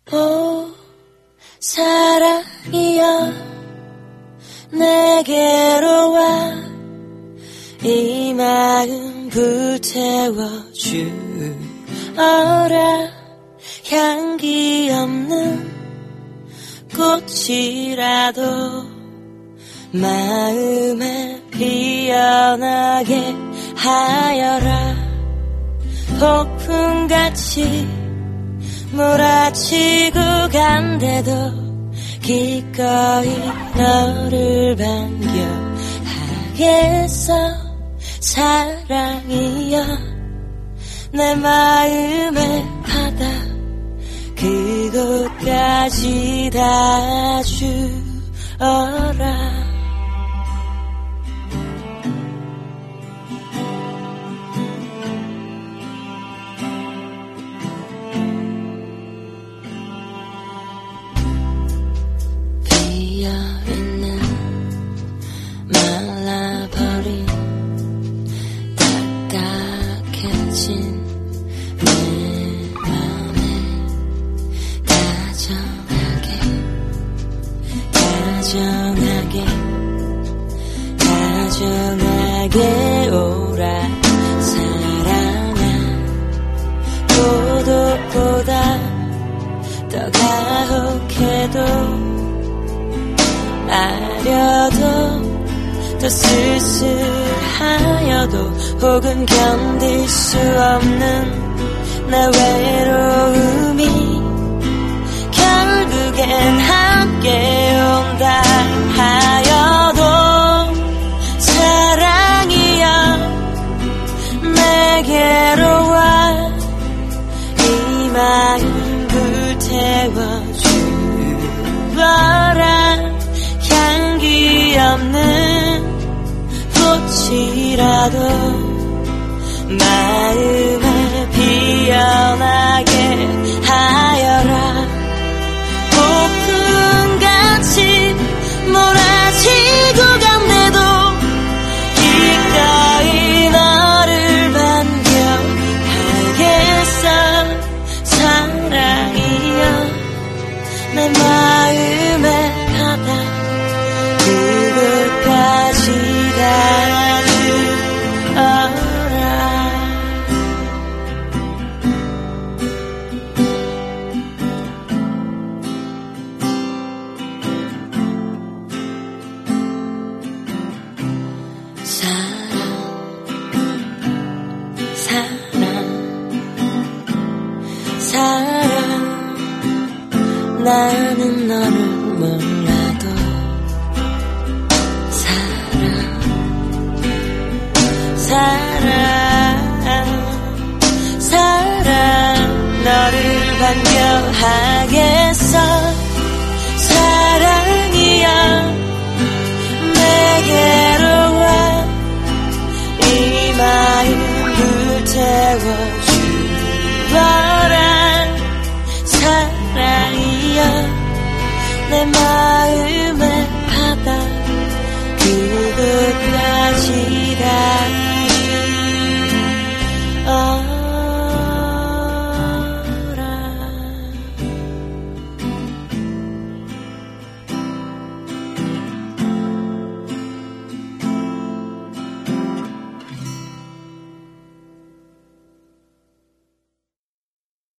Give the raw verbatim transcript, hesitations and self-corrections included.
오 사랑이여 내게로 와 이 마음 불태워주어라 향기 없는 꽃이라도 마음에 피어나게 하여라 폭풍같이 몰아치고 간대도 기꺼이 너를 반겨하겠어 사랑이여 내 마음의 바다 그곳까지 다 주어라 비어있는 말라버린 딱딱해진 내 맘에 다정하게 다정하게 다정하게 오라 사랑아 고독보다 더 가혹해도 아려도 더 쓸쓸하여도 혹은 견딜 수 없는 내 외로움이 결국엔 함께 온다 하여도 사랑이여 내게로 와 이 마음 불태워주어라 향기 없는 꽃이라도 마음에 피어나게 하여라 폭풍같이 몰아치고 간대도 기꺼이 너를 반겨하겠어 사랑이여 내 마음의 바다 그곳까지 다 주어라 사랑 사랑 사랑 나는 너를 몰라도 사랑 사랑 너를 반겨하겠어